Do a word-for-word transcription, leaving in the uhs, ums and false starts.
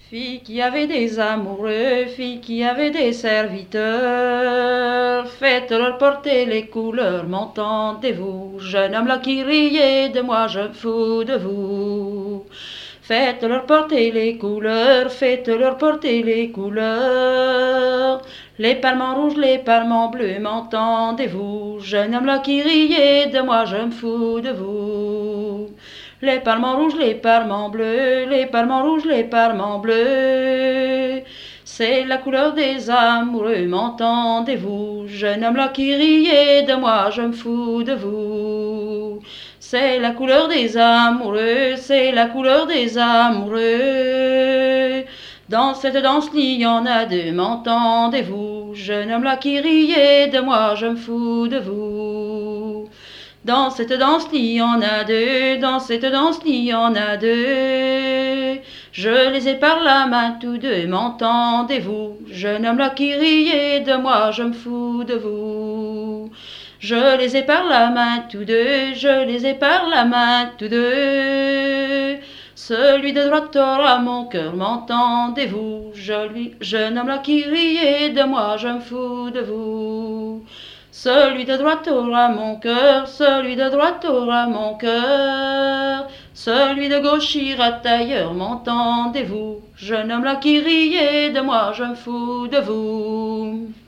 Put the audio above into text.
Fille qui avait des amoureux, fille qui avait des serviteurs, faites-leur porter les couleurs, m'entendez-vous? Jeune homme là qui riait de moi, je me fous de vous. Faites-leur porter les couleurs, faites-leur porter les couleurs. Les palments rouges, les palments bleus, m'entendez-vous? Jeune homme là qui riait de moi, je me fous de vous. Les palments rouges, les palments bleus, les palments rouges, les palments bleus. C'est la couleur des amoureux, m'entendez-vous? Jeune homme là qui riait de moi, je me fous de vous. C'est la couleur des amoureux, c'est la couleur des amoureux. Dans cette danse, il y en a deux, m'entendez-vous? Jeune homme là qui riait de moi, je me fous de vous. Dans cette danse, il y en a deux, dans cette danse, il y en a deux. Je les ai par la main tous deux, m'entendez-vous? Jeune homme là qui riait de moi, je me fous de vous. Je les ai par la main tous deux, je les ai par la main tous deux. Celui de droite aura mon cœur, m'entendez-vous? Jeune homme là qui riait de moi, je me fous de vous. Celui de droite aura mon cœur, celui de droite aura mon cœur. Celui de gauche ira ailleurs, m'entendez-vous? Jeune homme là qui riait de moi, je me fous de vous.